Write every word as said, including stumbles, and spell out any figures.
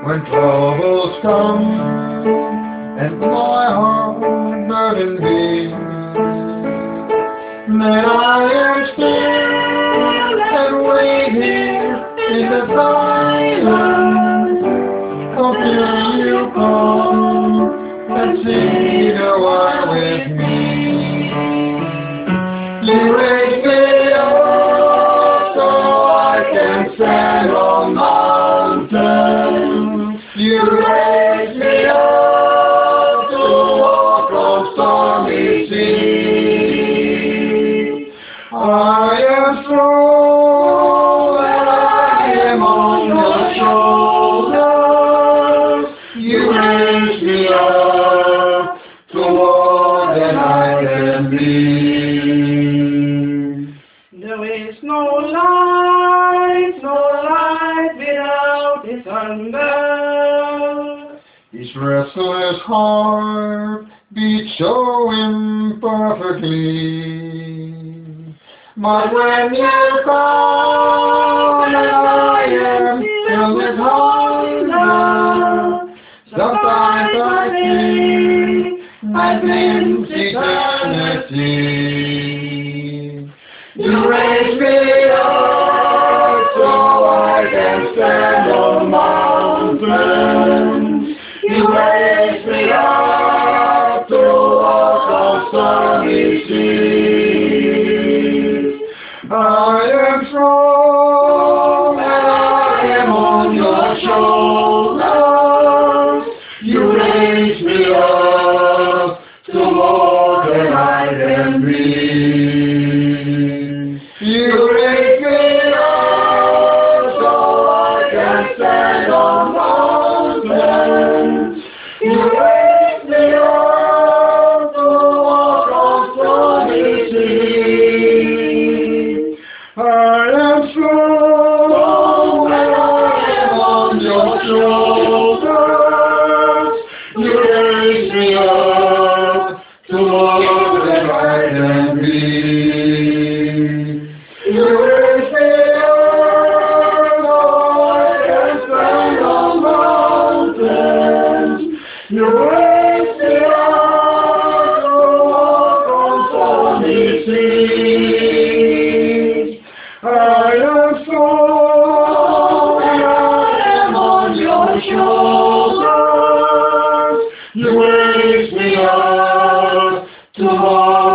When troubles come and my heart burden be, then I am still and wait here in the silence until you come and sit a while with me. You raise me up so I can stand on mountains. You raise me up to walk on stormy seas. I am strong and I am on your shoulders. You raise me up to more than I can be. There is no light, no light without the thunder. Each restless heart beats so imperfectly. But when you come and I am filled with hunger, sometimes I think I've been eternity. You raise me up so I can stand on mountains. You raise me up to walk on stormy seas. I am strong and I am on your shoulders. You raise me up to more than I can be. You raise me up so I can stand on mountains. You raise me up to walk on stormy seas. I am strong and I am on your shoulders. You raise me up to more than I can be. You raise me up so I can stand on mountains. You raise me up to walk on stormy seas. I am strong and I am on your shoulders. You raise me up to walk